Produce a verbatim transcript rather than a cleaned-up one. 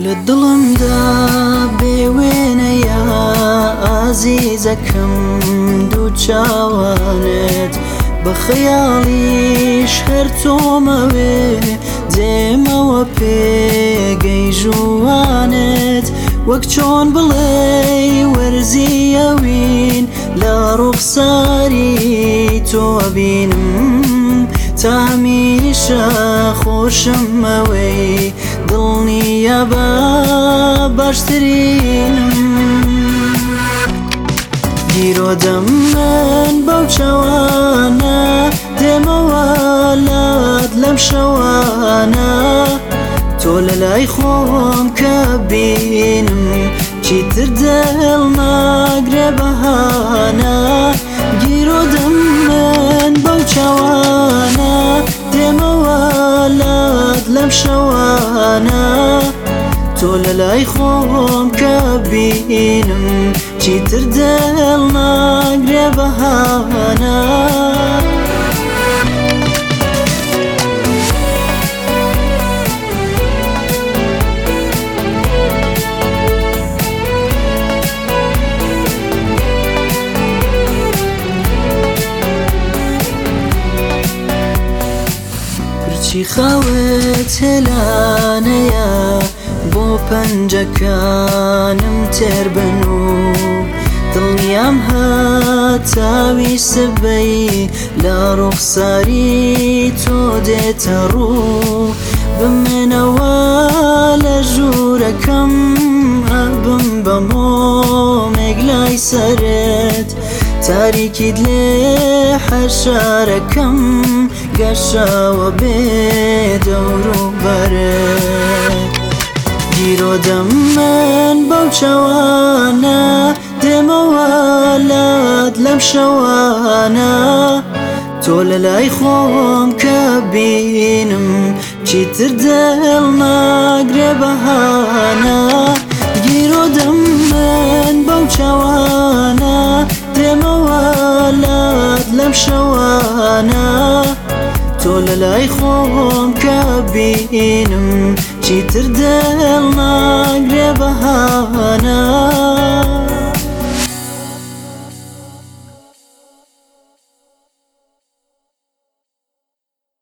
لدڵمدا بێوێنەیە ئازیزەکەم دوو چاوانت بە خەیاڵیش هەر تۆمەوێ دێمەوە پێگەی ژوانت وەک چۆن بڵێ وەرزیەوین لە ڕوخساری تۆ بینم تا هەمیشە خۆشمەوەی دڵنیە بە باشترینم گیرۆدەم من بەو چاوانە دێمەوە لات لەم شەوانە تۆ لە لای خۆم کە بینم چیتر دڵ ناگرێ بەهانە گیرۆدەم من بەو چاوانە دێمەوە لات لەم شەوانە تۆ لە لای خۆم کە بینم چیتر دڵ ناگرێ بەهانە چی خاوت هێلانەیە بۆ پەنجەکانم تێر بن و دڵنیام هەتاوی سبەی لە ڕوخساری تۆ دێتە ڕوو بمێنەوە لە ژوورەکەم ئەبم بە مۆمێک لای سەرت تاریکیت لێ حەشارەکەم گەشاوە بێ دەور و بەرت گیرۆدەم من بەو چاوانە دێمەوە لات لەم شەوانە تۆ لە لای خۆم کە بینم چیتر دڵ ناگرێ بەهانە گیرۆدەم من بەو چاوانە دێمەوە لات لەم شەوانە تۆ لە لای خۆم کە بینم چیتر دڵ ناگرێ بەهانە